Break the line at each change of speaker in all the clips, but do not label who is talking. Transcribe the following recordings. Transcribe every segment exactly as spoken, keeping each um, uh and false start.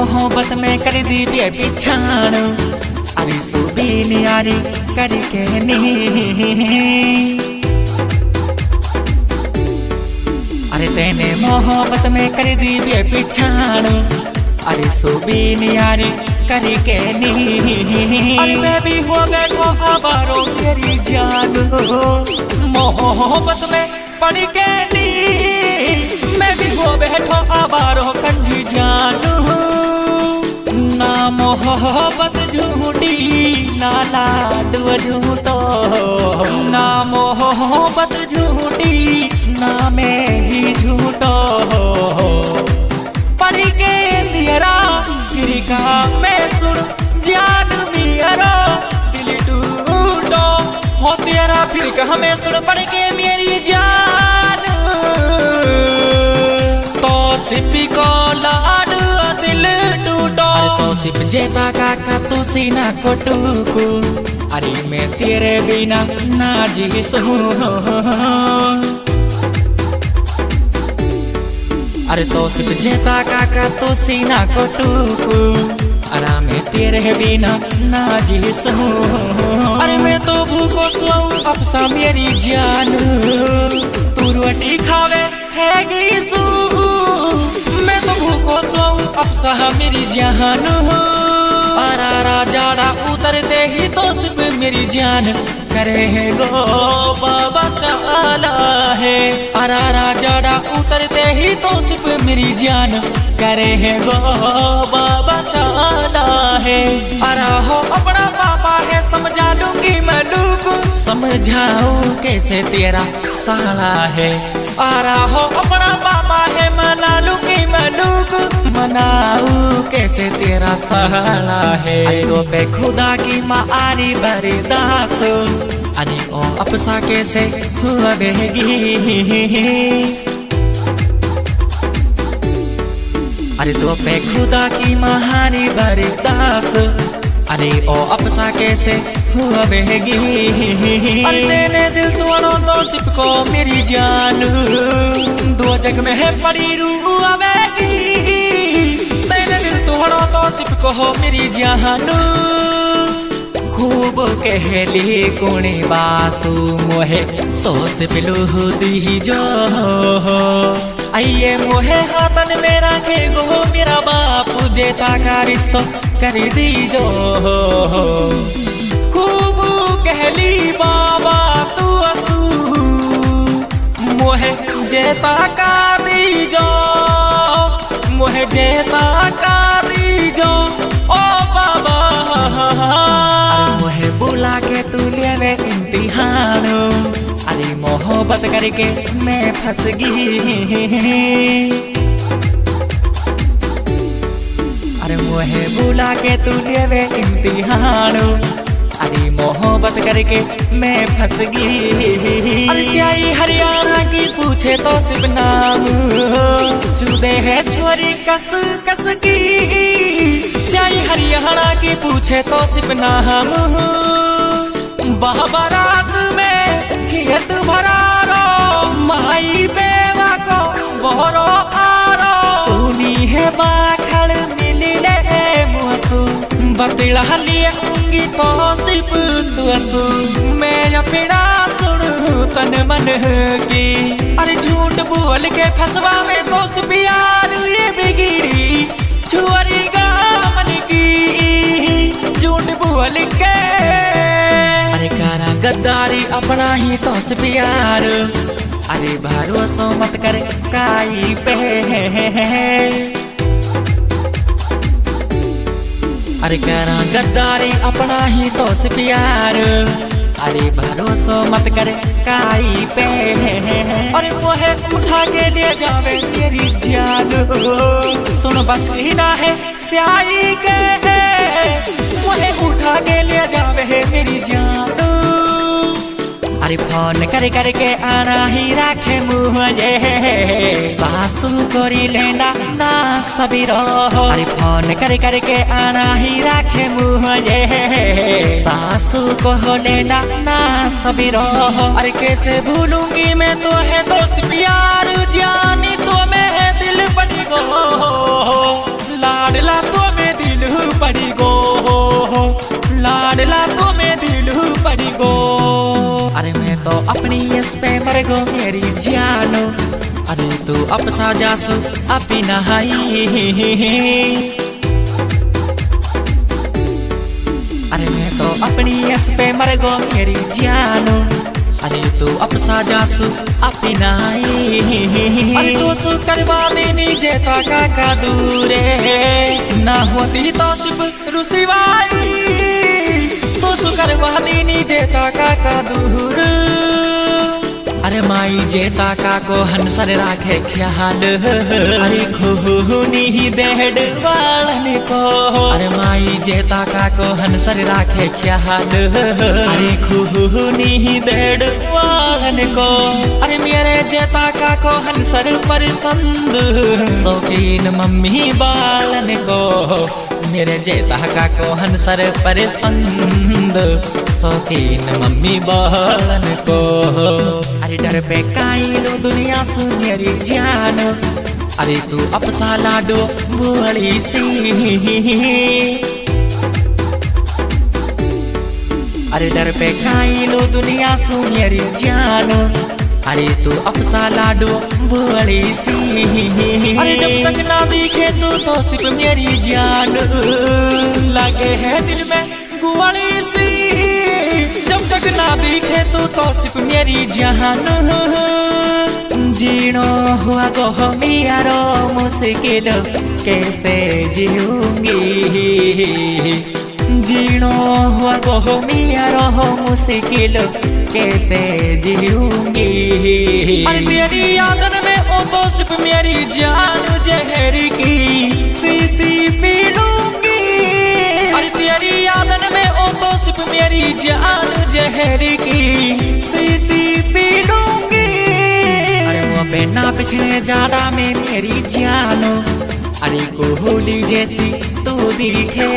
मोहब्बत में कर दी बे पिछाण अरे सुबीन यारी करके नी अरे तेने मोहब्बत में कर दी बे पिछाण अरे सुबीन यारी करके नी अरे मैं भी हो बैठो आवारो मेरी जान मोहब्बत में पड़ के नी मैं भी हो बैठो आवारो कंजी जान ना मोहब्बत झूठी ना लाडू झूठो ना मोहब्बत झूठी ना मैं ही झूठो पड़ी के तेरा गिरी का मैं सुन जान मेरा दिल टूटो हो तेरा फिर का मैं सुन पड़ के मेरी जान तो सिपी को लाड दिल टूटो अरे तो सिप जेता काका तू सीना को टूकू अरे मैं तेरे बिना ना जी सहूं अरे तो सिप जेता काका तू सीना को टूकू अरे मैं तेरे बिना ना जी सहूं अरे मैं तो भूखो सोऊं अपसा मेरी जान तू रोटी खावे है गई सू मैं तो भूखो सोऊं अपसा मेरी जान अरारा जाड़ा उतरते ही तो सिर्फ मेरी जान करे है गो बाबा चाला है अरारा जाड़ा उतरते ही तो सिर्फ मेरी जान करे है गो बाबा चाला है अरा हो अपना पापा है समझा लूंगी मैं लूगू समझाऊं कैसे तेरा साला है अरा हो अपना पापा है मना लूंगी मैं लूगू मनाऊं कैसे तेरा साला है तो पे खुदा की माँ आरी बरी दास अरे ओ अपसा कैसे हुआ बेगी अरे तो पे खुदा की महारी बरी दास अरे ओ अपसा कैसे हुआ बेगी अरे तेने दिल तोड़ो तो सिप को मेरी जान दो जग में है पड़ी रू आवेगी तेने दिल तोड़ो तो सिप को हो मेरी जान खूब कहली कुणी बासु मोहे तो सिप लूह दी जो आइए मोहे हाथन में रखे गो मेरा बापू जेता का रिश्तो कर दी जो खूब कहली बाबा तू असू मोहे जेता का दी जो मोहे जेता का दी जो ओ बाबा मोहे बुला के तू लेवे इम्तिहान अरे मोहब्बत करके मैं फंस गई अरे मोहे बुला के तू लेवे इम्तिहान अरे मोहब्बत करके मैं फंस गई अरे स्याही हरियाणा की पूछे तो सिर्फ नाम चुदे है छोरी कस कस की स्याही हरियाणा की पूछे तो सिर्फ नाम बारात में खेत भरा रो माई बेवा को बोरो आरो सुनी है बाखड़ मिलने मुसु बतला लिए उंगी तो सिर्फ तुअसु मैं अपना सुन तन मन की अरे झूठ बोल के फसवा में तो प्यार ये बिगड़ी छुअरी गामन की झूठ बोल के अरे कारा गद्दारी अपना ही तो प्यार अरे भरोसा मत कर काई पे अरे करा गद्दारी अपना ही तो प्यार अरे भरोसा मत कर काई पे अरे मोहे उठा के ले जावे तेरी जान सुन बस ही ना है स्याही के मोहे उठा के ले जावे मेरी जान अरे फोन करे करके आना ही राखे मुझे सासू कोरी लेना ना सबीरो अरे फोन करे करके आना ही राखे मुझे सासू को हो लेना ना सबीरो अरे कैसे भूलूंगी मैं तो है दोस्त प्यार जानी तो मैं दिल बनी गो लाडला तो पड़ी गो, लाडला तो मैं दिल पड़ी गो। अरे मैं तो अपनी इस पे मर गो मेरी जानो, अरे तू अब सा जासू अपनी नहाई। अरे मैं तो अपनी इस पे मर गो मेरी जानो, अरे तू अब सा जासू अपनी नहाई। अरे तो सु करवा देनी जेता काका दूरे, ना होती तो सिर्फ रुसिवाई। तो सु करवा देनी जेता काका दूर, अरे माई जेता का को हंसर राखे ख्याल। अरे खूनी देहड़ वालन को, अरे माई जेता का को हंसर राखे ख्याल। अरे खूनी देहड़ वालन को, अरे मेरे जेता का को हंसर पसंद। शौकीन मम्मी बालन को, मेरे जेता का को हंसर पसंद। शौकीन मम्मी बालन को, अरे डर पे काइलो दुनिया से मेरी जान, अरे तू अब सा लाडो बुआड़ी सी। अरे डर पे काइलो दुनिया से मेरी जान, अरे तू अब सा लाडो बुआड़ी सी। अरे जब तक ना दिखे तू तो सिर्फ मेरी जान, लगे है दिल में गुआड़ी सी। जब तक ना दिखे तू तो सिर्फ मेरी जान, जीनो हुआ तो मेरा मुश्किल कैसे जीऊंगी। जीनो हुआ तो मेरा मुश्किल कैसे जीऊंगी। अरे तेरी यादन में ओ तो सिर्फ मेरी जान जहर की शीशी पी लूंगी। अरे तेरी यादन में ओ तो सिर्फ मेरी जान जहर की शीशी पी लूंगी। अरे वो बेना पिछड़े जाड़ा में मेरी जानो, अरे कोहली जैसी तू दिखे।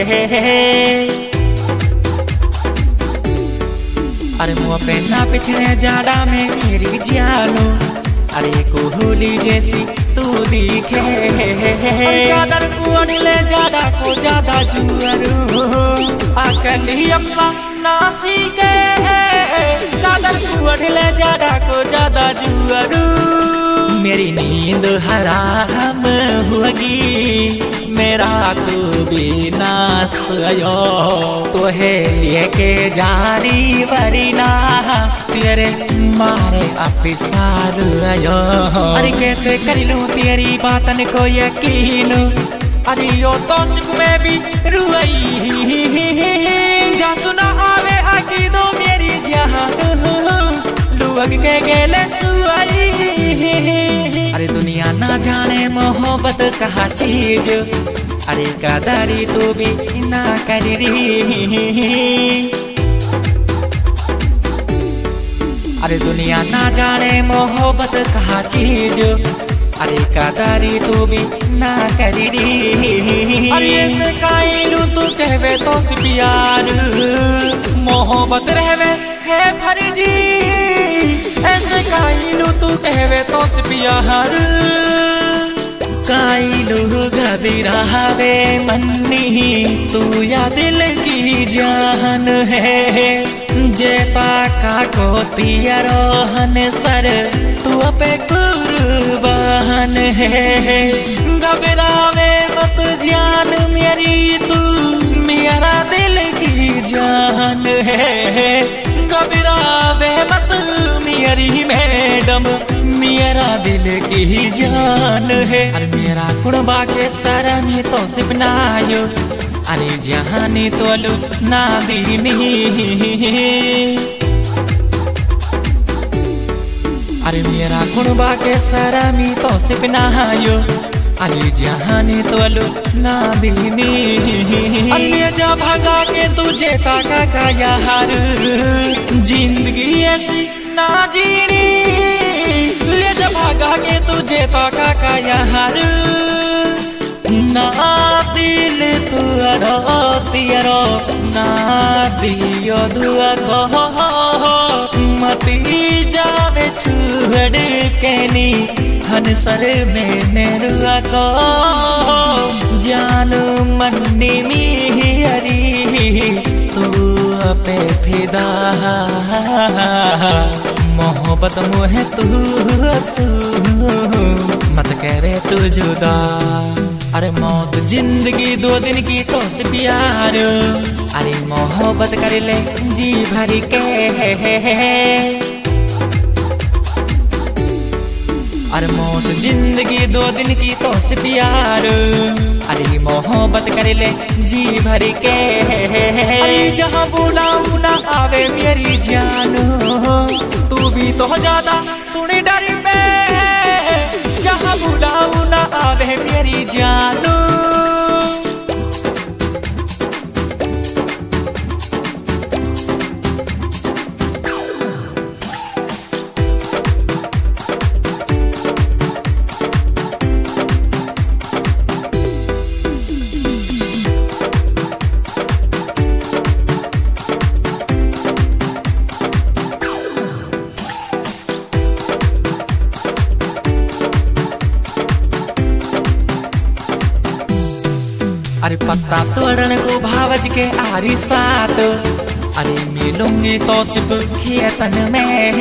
अरे मुँह पे ना पिछड़े जाड़ा में मेरी जानो, अरे कोहली जैसी तू दिखे। अरे चादर कुआड़ ले जाड़ा को ज्यादा जुअरू, अकली अफसा नासी के। चादर कुआड़ ले जाड़ा को ज्यादा जुअरू, मेरी नींद हराम होगी मेरा तू भी नास आयो। तो है लेके जारी वरीना तेरे मारे अपिसार आयो। अरे कैसे कर लूं तेरी बातन को यकीन, अरे यो तो सिर्फ मैं भी रुई। जा सुना आवे आकी दो मेरी जान, लुअग के गेले सुई। अरे दुनिया ना जाने मोहब्बत कहा चीज, अरे कदरी तू भी ना करी। अरे दुनिया ना जाने मोहब्बत कहा चीज, अरे कदरी तू भी ना करी। अरे ऐसे काइलू तू कहवे तो सी प्यार, मोहब्बत रहवे है फर्जी। ऐसे काइलू तू कहवे तो सी प्यार, काइलू घबरावे मन्नी तू या दिल की जान है। जेता का को तियरोहन सर तू पे कुर्बान है। घबरावे मत जान मेरी तू मेरा दिल की जान है। घबरावे मत मेरी मैडम मेरा दिल की जान है। अरे मेरा कुड़बा के सारा में तो सिर्फ नायो, अरे जहानी तो लू ना दीनी। अरे मेरा कुड़बा के सारा में तो सिर्फ नायो, अरे जहानी तो लू ना दीनी। अरे जा भगा के तुझे ताका का यार, जिंदगी ऐसी ना जीनी। ले जा भगा के तुझे ताका का यार, ना दिल तुअरो तियरो ना दियो दुआ को। मती जावे छुड़ के नी हनसर में नेरुआ को। जान मन्नी मी फिदा मोहब्बत मुहे तू मत करे तू जुदा। अरे मौत जिंदगी दो दिन की तो से प्यार, अरे मोहब्बत कर ले जी भर के। अरे मौत जिंदगी दो दिन की तो से प्यार, अरे मोहब्बत कर ले जी भर के। अरे जहाँ बुलाऊं ना आवे मेरी जान, तू भी तो ज्यादा सुनी डरी में। जहाँ बुलाऊं ना आवे मेरी जान। अरे पत्ता तोड़ने को भावज के आरी साथ, अरे मिलूंगी तो सिर्फ खेतन में।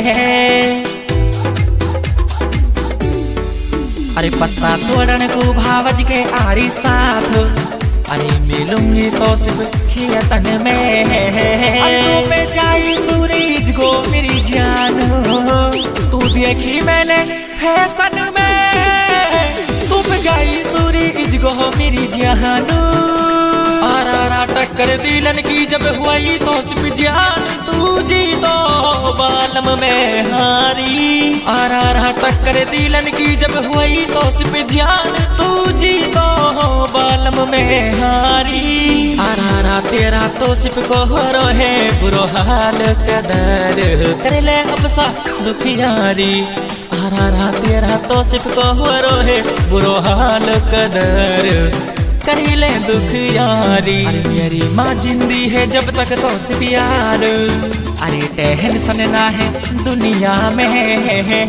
अरे पत्ता तोड़ने को भावज के आरी साथ, अरे मिलूंगी तो सिर्फ खेतन में। अरे तू पे जाई सूरज को मेरी जान, तू देखी मैंने फैशन में। तू पे जाई सूरज को मेरी जान। आरा टक्कर दिलन की जब हुई तो सिर्फ जान, तू जी तो बालम में हारी। आरा टक्कर दिलन की जब हुई तो सिर्फ जान, तू जी तो बालम में हारी। आरा तेरा तो सिर्फ को हो रहे बुरो हाल कदर कर ले अपसा दुखियारी। आरा तेरा तो सिर्फ को हो रहे बुरो हाल कदर करी ले दुख यारी। अरे मेरी माँ जिंदी है जब तक तो से प्यार, अरे टेंशन ना है दुनिया में।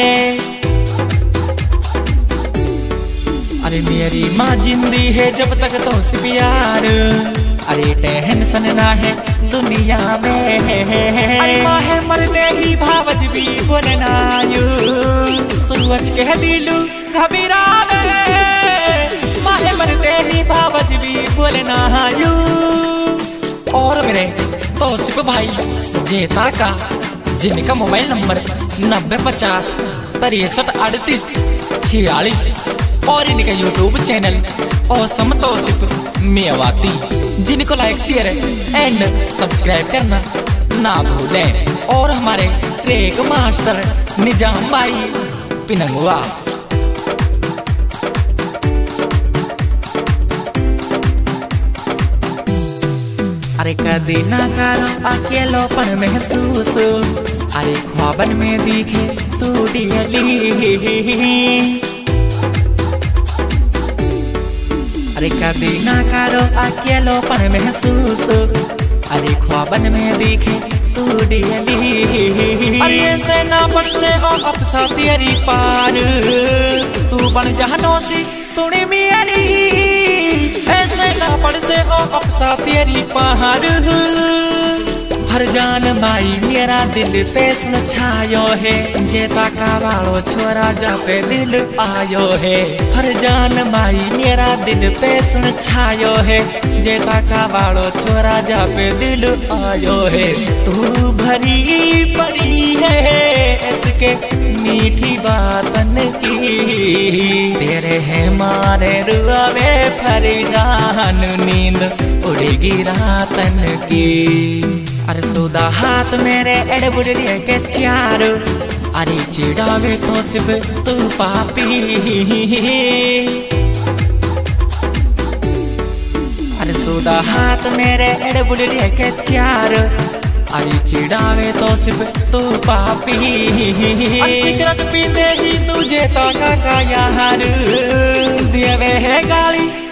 अरे मेरी माँ जिंदी है जब तक तो से प्यार, अरे टेंशन ना है दुनिया में। अरे माँ है मरते ही भावज भी बोलना यू, सूरज के दिलू घबरा दे। माँ है मरते ही भावज भी बोलना यू। और मेरे तो सिर्फ भाई जेता का, जिनका मोबाइल नंबर नब्बे पचास तिरसठ अड़तीस छियालीस, और इनका YouTube channel awesome Tausif Mewati, जिनको लाइक शेयर एंड सब्सक्राइब करना ना भूलें। और हमारे ट्रेक मास्टर निजाम भाई पिनंगुआ। अरे कदी ना करो अकेलोपन महसूस, अरे ख्वाबन में दिखे तू डियली। अरे कदी ना करो अकेलोपन महसूस, अरे ख्वाबन में दिखे तू डियली। अरे ऐसे ना बन से ओ अपसा तेरी पार, तू बन जहनो सी सुनी मेरी। ऐसे ना बन से ओ अपसा तेरी पहाड़। हर जान माई मेरा दिल पे सुन छायो है, जेता का वालो छोरा जा पे दिल आयो है। हर जान माई मेरा दिल पे सुन छायो है, जेता का वालो छोरा जा पे दिल आयो है। तू भरी पड़ी है इसके मीठी बातन की, तेरे है मारे रुआवे फरिजान नींद उड़ेगी रातन की। अरे सुदा हाथ मेरे एड़ बुढ़िया के चार, अरे चिड़ावे तो सिर्फ तू पापी। अरे सुदा हाथ मेरे एड़ बुढ़िया के चार, अरे चिड़ावे तो सिर्फ तू पापी। अरे सिगरेट पीते ही तुझे तो काका यार देवे है गाली